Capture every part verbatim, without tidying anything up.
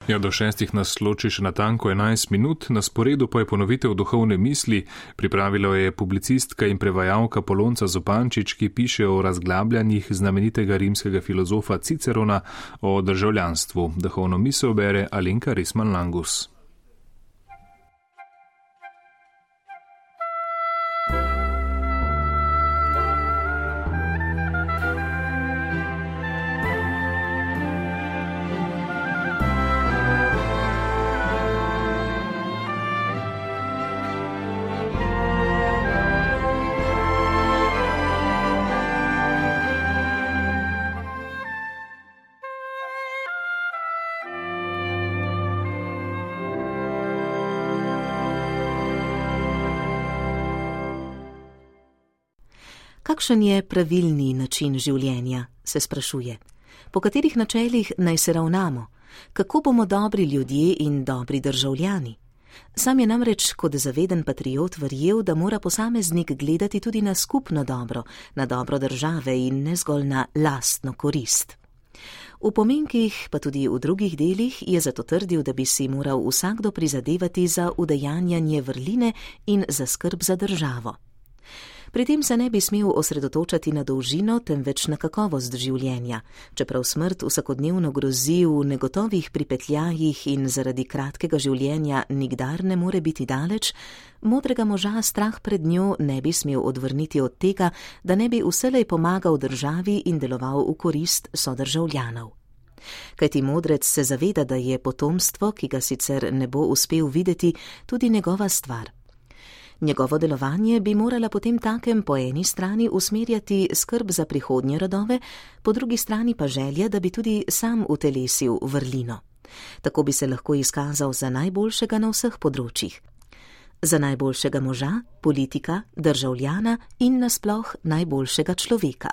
Ja, do šestih nas loči še natanko enajst minut, na sporedu pa je ponovitev duhovne misli. Pripravila je publicistka in prevajalka Polonca Zupančič, ki piše o razglabljanjih znamenitega rimskega filozofa Cicerona o državljanstvu. Duhovno misel bere Alenka Risman-Langus. Kakšen je pravilni način življenja, se sprašuje. Po katerih načelih naj se ravnamo? Kako bomo dobri ljudje in dobri državljani? Sam je namreč kot zaveden patriot verjel, da mora posameznik gledati tudi na skupno dobro, na dobro države in ne zgolj na lastno korist. V pomenkih, pa tudi v drugih delih, je zato trdil, da bi si moral vsakdo prizadevati za udejanjanje vrline in za skrb za državo. Pri tem se ne bi smel osredotočati na dolžino, temveč na kakovost življenja. Čeprav smrt vsakodnevno grozi v negotovih pripetljajih in zaradi kratkega življenja nikdar ne more biti daleč, modrega moža strah pred njo ne bi smel odvrniti od tega, da ne bi vselej pomagal državi in deloval v korist sodržavljanov. Kajti modrec se zaveda, da je potomstvo, ki ga sicer ne bo uspel videti, tudi njegova stvar. Njegovo delovanje bi morala potem takem po eni strani usmerjati skrb za prihodnje rodove, po drugi strani pa želja, da bi tudi sam utelesil vrlino. Tako bi se lahko izkazal za najboljšega na vseh področjih. Za najboljšega moža, politika, državljana in nasploh najboljšega človeka.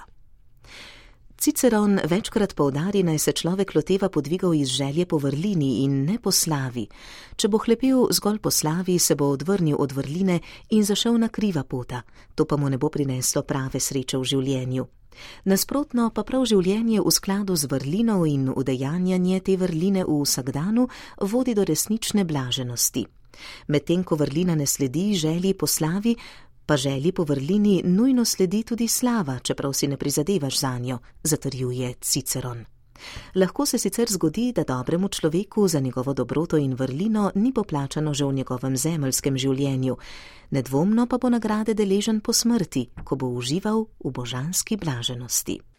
Ciceron večkrat poudari, naj se človek loteva podvigov iz želje po vrlini in ne po slavi. Če bo hlepel zgolj po slavi, se bo odvrnil od vrline in zašel na kriva pota. To pa mu ne bo prineslo prave sreče v življenju. Nasprotno pa prav življenje v skladu z vrlino in udejanjanje te vrline v vsakdanu vodi do resnične blaženosti. Medtem ko vrlina ne sledi želji po slavi, pa želji po vrlini nujno sledi tudi slava, čeprav si ne prizadevaš zanjo, zatrjuje Ciceron. Lahko se sicer zgodi, da dobremu človeku za njegovo dobroto in vrlino ni poplačano že v njegovem zemeljskem življenju, nedvomno pa bo nagrade deležen po smrti, ko bo užival v božanski blaženosti.